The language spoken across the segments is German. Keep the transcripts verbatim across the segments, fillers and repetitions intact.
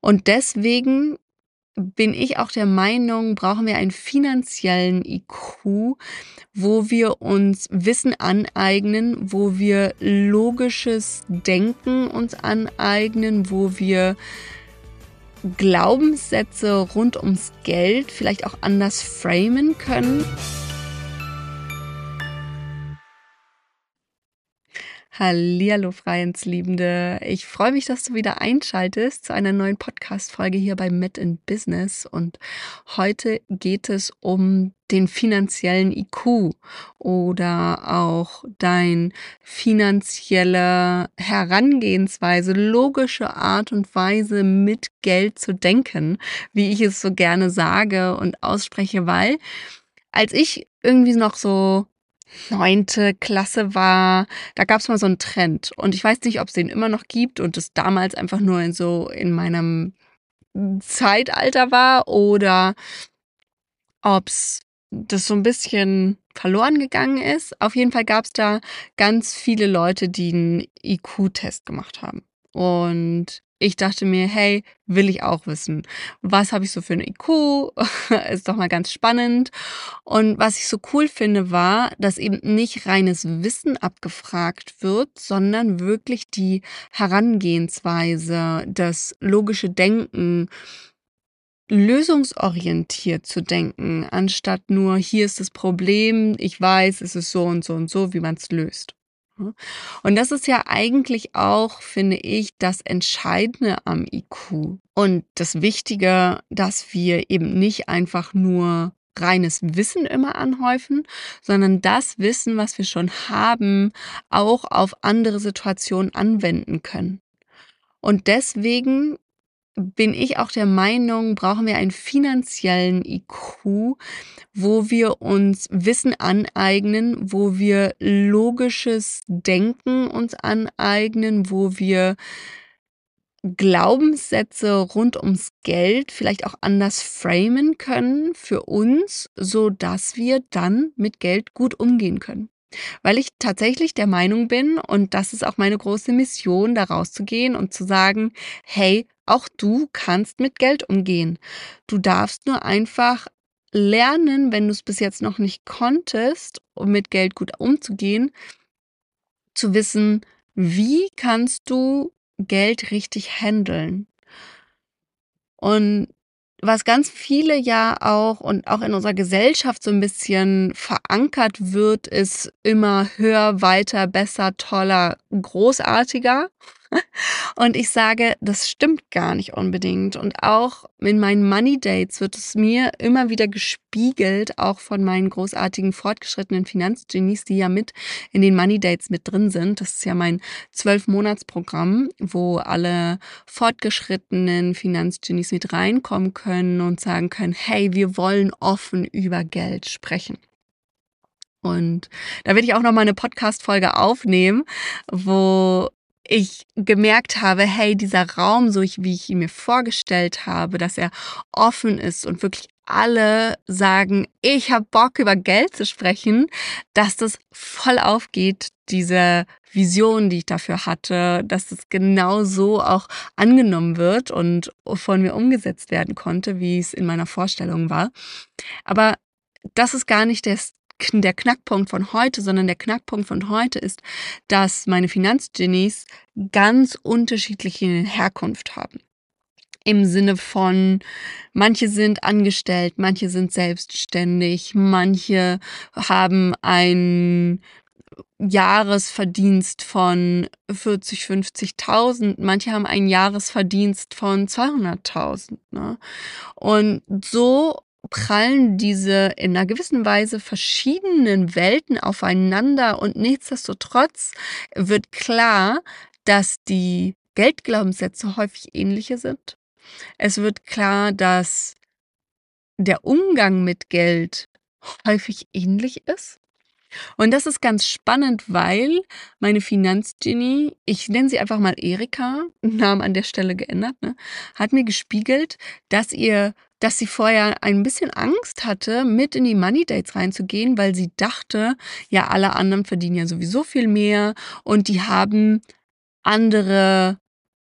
Und deswegen bin ich auch der Meinung, brauchen wir einen finanziellen I Q, wo wir uns Wissen aneignen, wo wir logisches Denken uns aneignen, wo wir Glaubenssätze rund ums Geld vielleicht auch anders framen können. Hallihallo, Freiheitsliebende. Ich freue mich, dass du wieder einschaltest zu einer neuen Podcast-Folge hier bei Met in Business. Und heute geht es um den finanziellen I Q oder auch dein finanzielle Herangehensweise, logische Art und Weise mit Geld zu denken, wie ich es so gerne sage und ausspreche, weil als ich irgendwie noch so neunte Klasse war, da gab es mal so einen Trend. Und ich weiß nicht, ob es den immer noch gibt und es damals einfach nur in so in meinem Zeitalter war oder ob es das so ein bisschen verloren gegangen ist. Auf jeden Fall gab es da ganz viele Leute, die einen I Q-Test gemacht haben. Und ich dachte mir, hey, will ich auch wissen. Was habe ich so für einen I Q? Ist doch mal ganz spannend. Und was ich so cool finde, war, dass eben nicht reines Wissen abgefragt wird, sondern wirklich die Herangehensweise, das logische Denken, lösungsorientiert zu denken, anstatt nur, hier ist das Problem, ich weiß, es ist so und so und so, wie man es löst. Und das ist ja eigentlich auch, finde ich, das Entscheidende am I Q. Und das Wichtige, dass wir eben nicht einfach nur reines Wissen immer anhäufen, sondern das Wissen, was wir schon haben, auch auf andere Situationen anwenden können. Und deswegen bin ich auch der Meinung, brauchen wir einen finanziellen I Q, wo wir uns Wissen aneignen, wo wir logisches Denken uns aneignen, wo wir Glaubenssätze rund ums Geld vielleicht auch anders framen können für uns, so dass wir dann mit Geld gut umgehen können. Weil ich tatsächlich der Meinung bin, und das ist auch meine große Mission, da rauszugehen und zu sagen, hey, auch du kannst mit Geld umgehen. Du darfst nur einfach lernen, wenn du es bis jetzt noch nicht konntest, um mit Geld gut umzugehen, zu wissen, wie kannst du Geld richtig handeln. Und was ganz viele ja auch und auch in unserer Gesellschaft so ein bisschen verankert wird, ist immer höher, weiter, besser, toller, großartiger. Und ich sage, das stimmt gar nicht unbedingt. Und auch in meinen Money Dates wird es mir immer wieder gespiegelt, auch von meinen großartigen fortgeschrittenen Finanzgenies, die ja mit in den Money Dates mit drin sind. Das ist ja mein zwölf-Monats-Programm, wo alle fortgeschrittenen Finanzgenies mit reinkommen können und sagen können, hey, wir wollen offen über Geld sprechen. Und da werde ich auch noch mal eine Podcast-Folge aufnehmen, wo ich gemerkt habe, hey, dieser Raum, so ich, wie ich ihn mir vorgestellt habe, dass er offen ist und wirklich alle sagen, ich habe Bock, über Geld zu sprechen, dass das voll aufgeht, diese Vision, die ich dafür hatte, dass das genau so auch angenommen wird und von mir umgesetzt werden konnte, wie es in meiner Vorstellung war. Aber das ist gar nicht der der Knackpunkt von heute, sondern der Knackpunkt von heute ist, dass meine Finanzgenies ganz unterschiedliche Herkunft haben. Im Sinne von, manche sind angestellt, manche sind selbstständig, manche haben einen Jahresverdienst von vierzig, fünfzigtausend, manche haben einen Jahresverdienst von zweihunderttausend. Ne? Und so prallen diese in einer gewissen Weise verschiedenen Welten aufeinander und nichtsdestotrotz wird klar, dass die Geldglaubenssätze häufig ähnliche sind. Es wird klar, dass der Umgang mit Geld häufig ähnlich ist. Und das ist ganz spannend, weil meine Finanzgenie, ich nenne sie einfach mal Erika, Namen an der Stelle geändert, ne, hat mir gespiegelt, dass ihr, dass sie vorher ein bisschen Angst hatte, mit in die Money Dates reinzugehen, weil sie dachte, ja, alle anderen verdienen ja sowieso viel mehr und die haben andere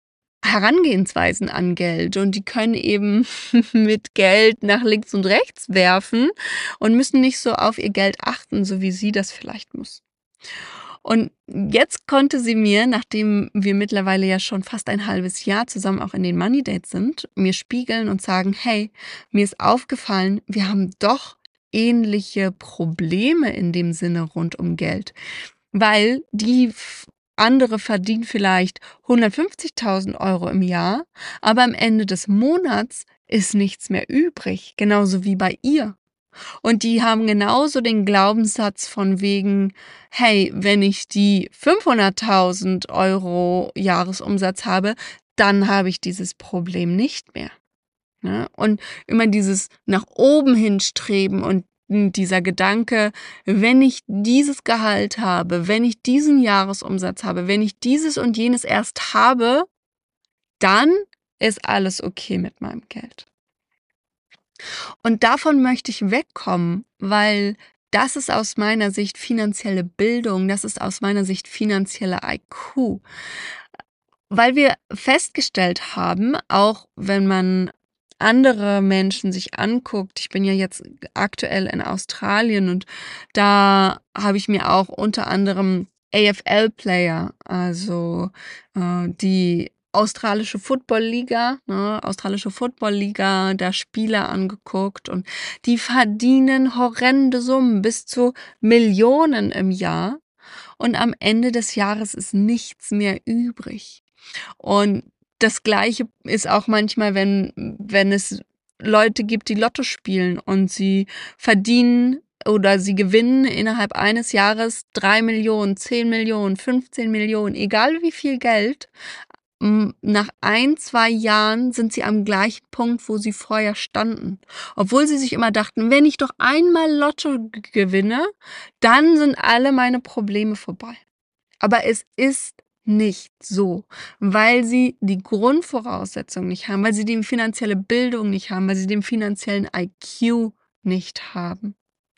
Herangehensweisen an Geld und die können eben mit Geld nach links und rechts werfen und müssen nicht so auf ihr Geld achten, so wie sie das vielleicht muss. Und jetzt konnte sie mir, nachdem wir mittlerweile ja schon fast ein halbes Jahr zusammen auch in den Money Dates sind, mir spiegeln und sagen: „Hey, mir ist aufgefallen, wir haben doch ähnliche Probleme in dem Sinne rund um Geld.“ Weil die f andere verdient vielleicht hundertfünfzigtausend Euro im Jahr, aber am Ende des Monats ist nichts mehr übrig, genauso wie bei ihr. Und die haben genauso den Glaubenssatz von wegen: „Hey, wenn ich die fünfhunderttausend Euro Jahresumsatz habe, dann habe ich dieses Problem nicht mehr“, ne? Und immer dieses nach oben hin streben und hm, dieser Gedanke: „Wenn ich dieses Gehalt habe, wenn ich diesen Jahresumsatz habe, wenn ich dieses und jenes erst habe, dann ist alles okay mit meinem Geld.“ Und davon möchte ich wegkommen, weil das ist aus meiner Sicht finanzielle Bildung, das ist aus meiner Sicht finanzielle I Q. Weil wir festgestellt haben, auch wenn man andere Menschen sich anguckt, ich bin ja jetzt aktuell in Australien und da habe ich mir auch unter anderem A F L-Player, also äh, die australische Football-Liga, ne, australische Football-Liga, da Spieler angeguckt und die verdienen horrende Summen, bis zu Millionen im Jahr und am Ende des Jahres ist nichts mehr übrig. Und das Gleiche ist auch manchmal, wenn, wenn es Leute gibt, die Lotto spielen und sie verdienen oder sie gewinnen innerhalb eines Jahres drei Millionen, zehn Millionen, fünfzehn Millionen, egal wie viel Geld. m, Nach ein, zwei Jahren sind sie am gleichen Punkt, wo sie vorher standen. Obwohl sie sich immer dachten, wenn ich doch einmal Lotto g- gewinne, dann sind alle meine Probleme vorbei. Aber es ist nicht so, weil sie die Grundvoraussetzungen nicht haben, weil sie die finanzielle Bildung nicht haben, weil sie den finanziellen I Q nicht haben.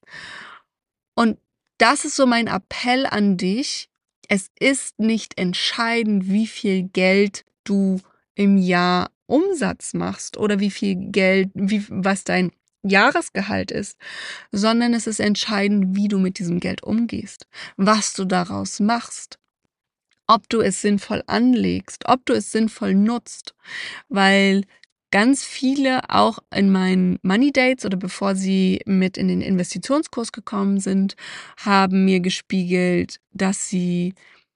Und das ist so mein Appell an dich. Es ist nicht entscheidend, wie viel Geld du im Jahr Umsatz machst oder wie viel Geld, wie, was dein Jahresgehalt ist, sondern es ist entscheidend, wie du mit diesem Geld umgehst, was du daraus machst, ob du es sinnvoll anlegst, ob du es sinnvoll nutzt, weil ganz viele auch in meinen Money Dates oder bevor sie mit in den Investitionskurs gekommen sind, haben mir gespiegelt, dass sie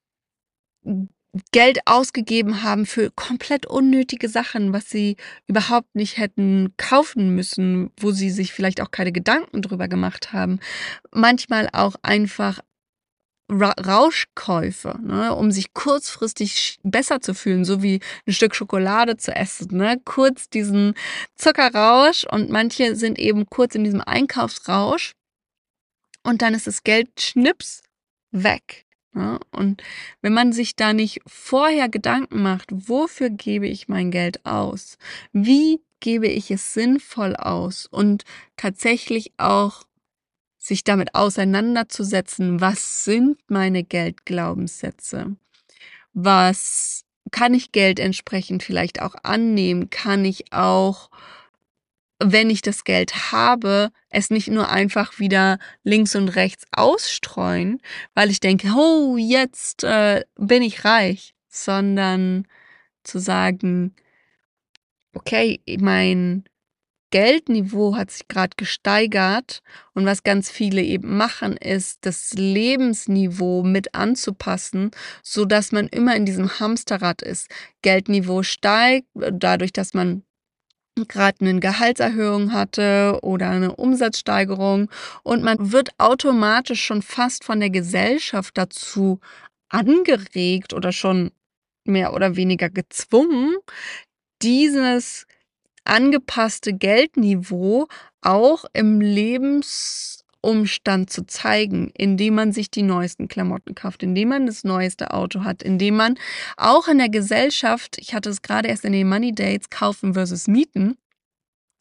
Geld ausgegeben haben für komplett unnötige Sachen, was sie überhaupt nicht hätten kaufen müssen, wo sie sich vielleicht auch keine Gedanken drüber gemacht haben. Manchmal auch einfach Ra Rauschkäufe, ne, um sich kurzfristig sch besser zu fühlen, so wie ein Stück Schokolade zu essen, ne? Kurz diesen Zuckerrausch und manche sind eben kurz in diesem Einkaufsrausch und dann ist das Geld schnips weg, ne? Und wenn man sich da nicht vorher Gedanken macht: „Wofür gebe ich mein Geld aus? Wie gebe ich es sinnvoll aus?“ Und tatsächlich auch sich damit auseinanderzusetzen, was sind meine Geldglaubenssätze? Was kann ich Geld entsprechend vielleicht auch annehmen? Kann ich auch, wenn ich das Geld habe, es nicht nur einfach wieder links und rechts ausstreuen, weil ich denke, oh, jetzt äh, bin ich reich, sondern zu sagen, okay, mein Geldniveau hat sich gerade gesteigert und was ganz viele eben machen, ist, das Lebensniveau mit anzupassen, sodass man immer in diesem Hamsterrad ist. Geldniveau steigt, äh, dadurch, dass man gerade eine Gehaltserhöhung hatte oder eine Umsatzsteigerung und man wird automatisch schon fast von der Gesellschaft dazu angeregt oder schon mehr oder weniger gezwungen, dieses angepasste Geldniveau auch im Lebensumstand zu zeigen, indem man sich die neuesten Klamotten kauft, indem man das neueste Auto hat, indem man auch in der Gesellschaft, ich hatte es gerade erst in den Money Dates, kaufen versus mieten,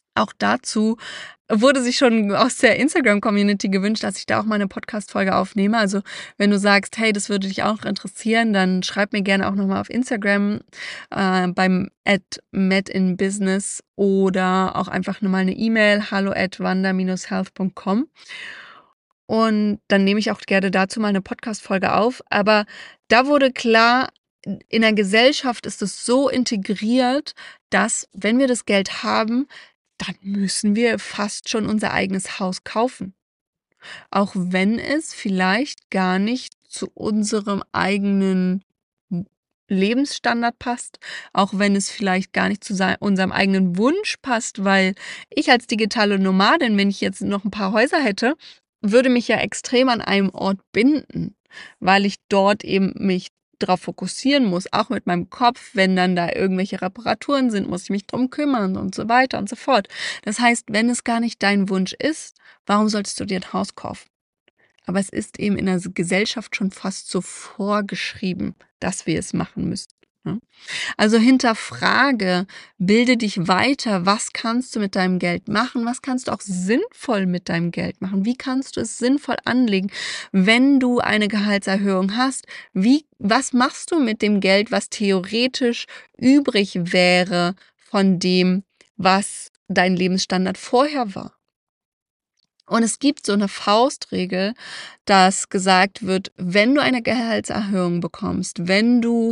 Auch dazu wurde sich schon aus der Instagram-Community gewünscht, dass ich da auch mal 'ne Podcast-Folge aufnehme. Also, wenn du sagst: „Hey, das würde dich auch interessieren“, dann schreib mir gerne auch noch mal auf Instagram, äh, beim at madinbusiness oder auch einfach nur mal 'ne E-Mail, hallo at wanda dash health punkt com. Und dann nehme ich auch gerne dazu mal 'ne Podcast-Folge auf. Aber da wurde klar, in in der Gesellschaft ist es so integriert, dass, wenn wir das Geld haben, dann müssen wir fast schon unser eigenes Haus kaufen. Auch wenn es vielleicht gar nicht zu unserem eigenen w Lebensstandard passt, auch wenn es vielleicht gar nicht zu sei unserem eigenen Wunsch passt, weil ich als digitale Nomadin, wenn ich jetzt noch 'n paar Häuser hätte, würde mich ja extrem an einem Ort binden, weil ich dort eben mich drauf fokussieren muss, auch mit meinem Kopf. Wenn dann da irgendwelche Reparaturen sind, muss ich mich drum kümmern und so weiter und so fort. Das heißt, wenn es gar nicht dein Wunsch ist, warum solltest du dir 'n Haus kaufen? Aber es ist eben in der s Gesellschaft schon fast so vorgeschrieben, dass wir es machen müssen, ne? Also, hinterfrage, bilde dich weiter. Was kannst du mit deinem Geld machen? Was kannst du auch sinnvoll mit deinem Geld machen? Wie kannst du es sinnvoll anlegen? Wenn du eine Gehaltserhöhung hast, wie was machst du mit dem Geld, was theoretisch übrig wäre von dem, was dein Lebensstandard vorher war? Und es gibt so 'ne Faustregel, dass gesagt wird, wenn du eine Gehaltserhöhung bekommst, wenn du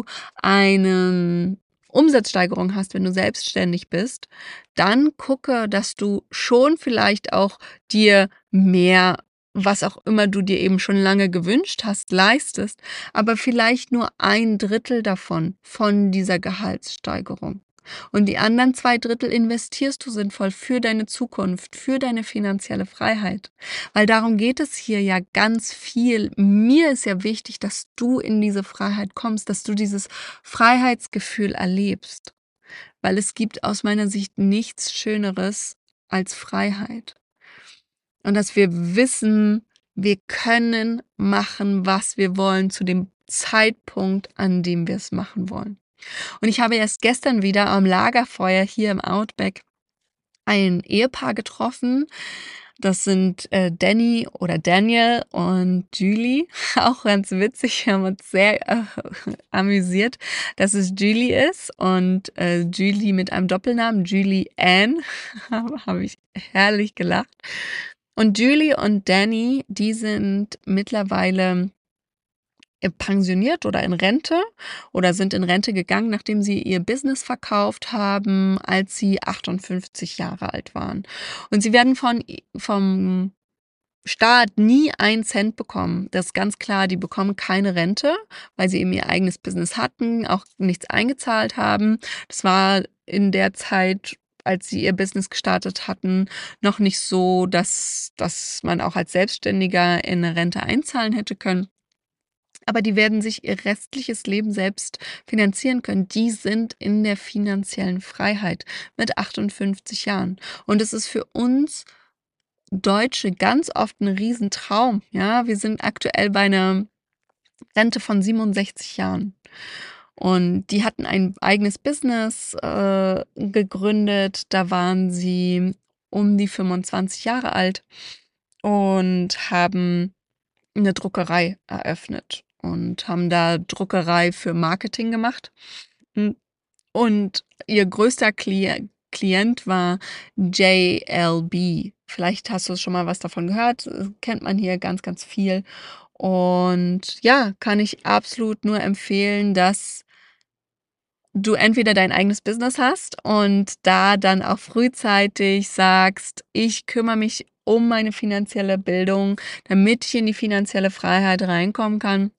einen Umsatzsteigerung hast, wenn du selbstständig bist, dann gucke, dass du schon vielleicht auch dir mehr, was auch immer du dir eben schon lange gewünscht hast, leistest, aber vielleicht nur ein Drittel davon, von dieser Gehaltssteigerung. Und die anderen zwei Drittel investierst du sinnvoll für deine Zukunft, für deine finanzielle Freiheit. Weil darum geht es hier ja ganz viel. Mir ist ja wichtig, dass du in diese Freiheit kommst, dass du dieses Freiheitsgefühl erlebst, weil es gibt aus meiner Sicht nichts Schöneres als Freiheit. Und dass wir wissen, wir können machen, was wir wollen, zu dem Zeitpunkt, an dem wir's machen wollen. Und ich habe erst gestern wieder am Lagerfeuer hier im Outback ein Ehepaar getroffen. Das sind, äh, Danny oder Daniel und Julie. Auch ganz witzig, wir haben uns sehr, äh, amüsiert, dass es Julie ist und, äh, Julie mit einem Doppelnamen, Julie-Ann, habe habe ich herrlich gelacht. Und Julie und Danny, die sind mittlerweile äh, pensioniert oder in Rente oder sind in Rente gegangen, nachdem sie ihr Business verkauft haben, als sie achtundfünfzig Jahre alt waren. Und sie werden von i vom Staat nie einen Cent bekommen. Das ist ganz klar, die bekommen keine Rente, weil sie eben ihr eigenes Business hatten, auch nichts eingezahlt haben. Das war in der Zeit, als sie ihr Business gestartet hatten, noch nicht so, dass dass man auch als Selbstständiger in 'ne Rente einzahlen hätte können. Aber die werden sich ihr restliches Leben selbst finanzieren können. Die sind in der finanziellen Freiheit mit achtundfünfzig Jahren. Und es ist für uns Deutsche ganz oft 'n Riesentraum, ja? Wir sind aktuell bei 'ner Rente von siebenundsechzig Jahren. Und die hatten ein eigenes Business, äh, gegründet. Da waren sie um die fünfundzwanzig Jahre alt und haben 'ne Druckerei eröffnet und haben da Druckerei für Marketing gemacht. Hm, und ihr größter Klie Klient war J-L-B. Vielleicht hast du schon mal was davon gehört, äh, kennt man hier ganz, ganz viel. Und ja, kann ich absolut nur empfehlen, dass du entweder dein eigenes Business hast und da dann auch frühzeitig sagst: „Ich kümmere mich um meine finanzielle Bildung, damit ich in die finanzielle Freiheit reinkommen kann.“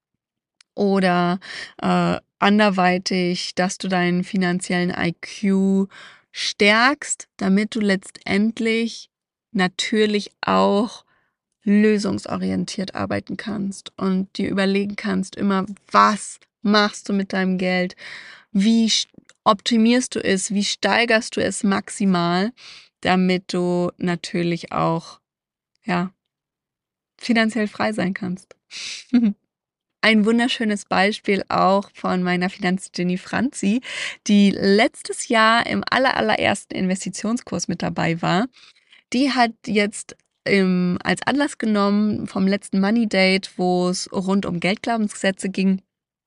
Oder, äh, anderweitig, dass du deinen finanziellen IQ stärkst, damit du letztendlich natürlich auch lösungsorientiert arbeiten kannst und dir überlegen kannst immer: „Was machst du mit deinem Geld? Wie sch optimierst du es? Wie steigerst du es maximal?“ Damit du natürlich auch, ja finanziell frei sein kannst. ein wunderschönes Beispiel auch von meiner Finanzgenie Franzi, die letztes Jahr im aller allerersten Investitionskurs mit dabei war. Die hat jetzt ähm, als Anlass genommen vom letzten Money Date, wo es rund um Geldglaubenssätze ging.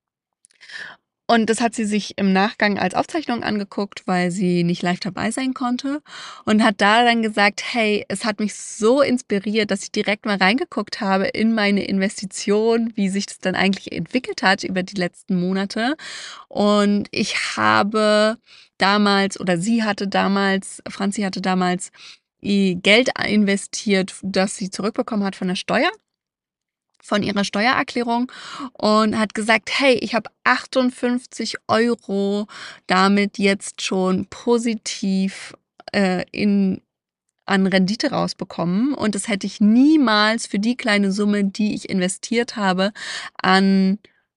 Und das hat sie sich im Nachgang als Aufzeichnung angeguckt, weil sie nicht live dabei sein konnte und hat da dann gesagt, hey, es hat mich so inspiriert, dass ich direkt mal reingeguckt habe in meine Investition, wie sich das dann eigentlich entwickelt hat über die letzten Monate. Und ich habe damals, oder sie hatte damals, Franzi hatte damals ihr Geld investiert, das sie zurückbekommen hat von der Steuer, von ihrer Steuererklärung, und hat gesagt, hey, ich habe achtundfünfzig Euro damit jetzt schon positiv äh, in, an Rendite rausbekommen, und das hätte ich niemals für die kleine Summe, die ich investiert habe, an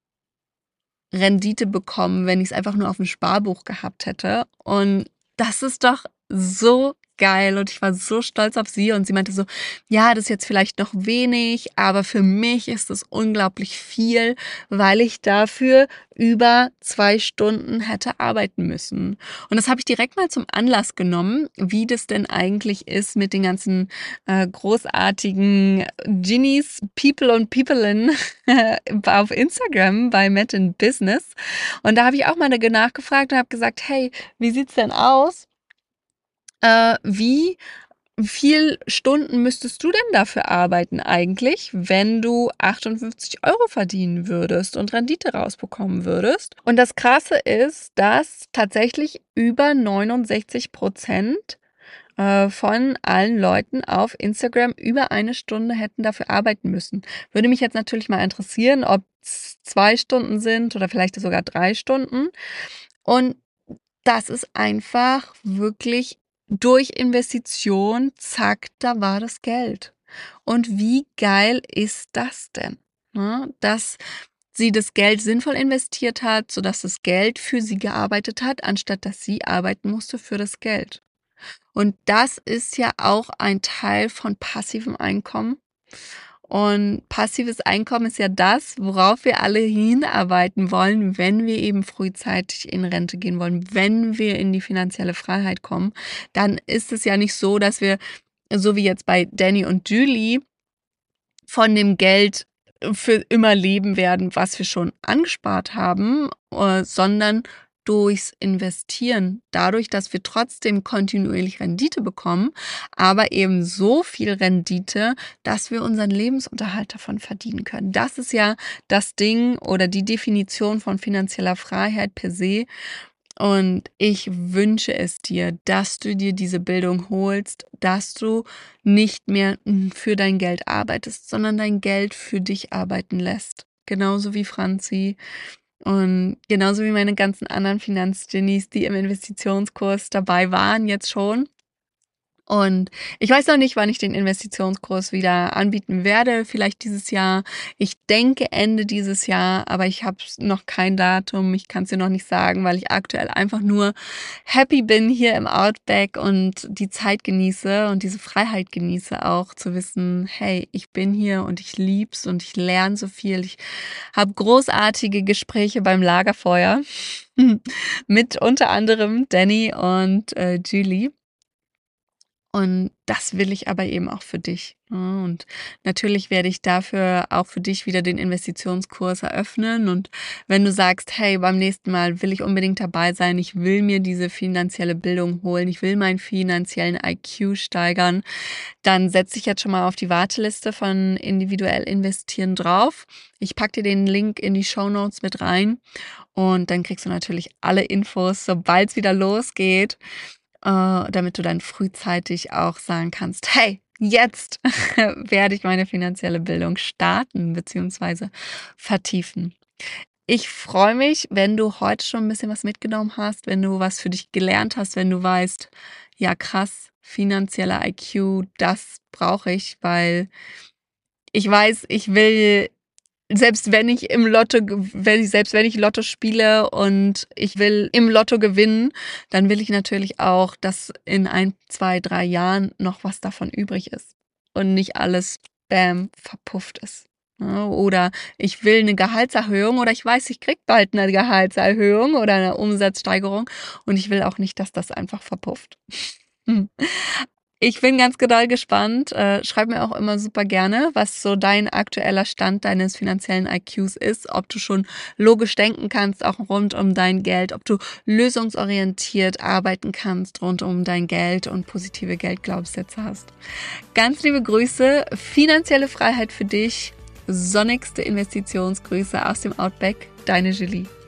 Rendite bekommen, wenn ich es einfach nur auf dem Sparbuch gehabt hätte. Und das ist doch so geil, und ich war so stolz auf sie, und sie meinte so, ja, das ist jetzt vielleicht noch wenig, aber für mich ist es unglaublich viel, weil ich dafür über zwei Stunden hätte arbeiten müssen. Und das habe ich direkt mal zum Anlass genommen, wie das denn eigentlich ist mit den ganzen äh, großartigen Genies, People und Peoplein auf Instagram bei Met in Business. Und da habe ich auch mal nachgefragt und habe gesagt, hey, wie sieht's denn aus? Äh, wie viel Stunden müsstest du denn dafür arbeiten eigentlich, wenn du achtundfünfzig Euro verdienen würdest und Rendite rausbekommen würdest? Und das Krasse ist, dass tatsächlich über neunundsechzig Prozent äh, von allen Leuten auf Instagram über eine Stunde hätten dafür arbeiten müssen. Würde mich jetzt natürlich mal interessieren, ob es zwei Stunden sind oder vielleicht sogar drei Stunden. Und das ist einfach wirklich durch Investition, zack, da war das Geld. Und wie geil ist das denn? Ne? Dass sie das Geld sinnvoll investiert hat, sodass das Geld für sie gearbeitet hat, anstatt dass sie arbeiten musste für das Geld. Und das ist ja auch ein Teil von passivem Einkommen. Und passives Einkommen ist ja das, worauf wir alle hinarbeiten wollen, wenn wir eben frühzeitig in Rente gehen wollen, wenn wir in die finanzielle Freiheit kommen. Dann ist es ja nicht so, dass wir, so wie jetzt bei Danny und Julie, von dem Geld für immer leben werden, was wir schon angespart haben, äh, sondern durchs Investieren, dadurch, dass wir trotzdem kontinuierlich Rendite bekommen, aber eben so viel Rendite, dass wir unseren Lebensunterhalt davon verdienen können. Das ist ja das Ding oder die Definition von finanzieller Freiheit per se. Und ich wünsche es dir, dass du dir diese Bildung holst, dass du nicht mehr für dein Geld arbeitest, sondern dein Geld für dich arbeiten lässt. Genauso wie Franzi und genauso wie meine ganzen anderen Finanzgenies, die im Investitionskurs dabei waren, jetzt schon. Und ich weiß noch nicht, wann ich den Investitionskurs wieder anbieten werde. Vielleicht dieses Jahr. Ich denke Ende dieses Jahr, aber ich habe noch kein Datum. Ich kann es dir noch nicht sagen, weil ich aktuell einfach nur happy bin hier im Outback und die Zeit genieße und diese Freiheit genieße auch, zu wissen, hey, ich bin hier und ich lieb's und ich lerne so viel. Ich habe großartige Gespräche beim Lagerfeuer mit unter anderem Danny und äh, Julie. Und das will ich aber eben auch für dich. Und natürlich werde ich dafür auch für dich wieder den Investitionskurs eröffnen. Und wenn du sagst, hey, beim nächsten Mal will ich unbedingt dabei sein, ich will mir diese finanzielle Bildung holen, ich will meinen finanziellen I Q steigern, dann setz dich jetzt schon mal auf die Warteliste von individuell investieren drauf. Ich packe dir den Link in die Shownotes mit rein, und dann kriegst du natürlich alle Infos, sobald es wieder losgeht, damit du dann frühzeitig auch sagen kannst, hey, jetzt werde ich meine finanzielle Bildung starten bzw. vertiefen. Ich freue mich, wenn du heute schon ein bisschen was mitgenommen hast, wenn du was für dich gelernt hast, wenn du weißt, ja krass, finanzieller I Q, das brauche ich, weil ich weiß, ich will, selbst wenn ich im Lotto, wenn ich, selbst wenn ich Lotto spiele und ich will im Lotto gewinnen, dann will ich natürlich auch, dass in ein, zwei, drei Jahren noch was davon übrig ist und nicht alles, bam, verpufft ist. ne? Oder ich will eine Gehaltserhöhung oder ich weiß, ich kriege bald eine Gehaltserhöhung oder eine Umsatzsteigerung und ich will auch nicht, dass das einfach verpufft. Hm. Ich bin ganz doll gespannt. Äh, schreib mir auch immer super gerne, was so dein aktueller Stand deines finanziellen I Qs ist, ob du schon logisch denken kannst, auch rund um dein Geld, ob du lösungsorientiert arbeiten kannst rund um dein Geld und positive Geldglaubenssätze hast. Ganz liebe Grüße, finanzielle Freiheit für dich, sonnigste Investitionsgrüße aus dem Outback, deine Julie.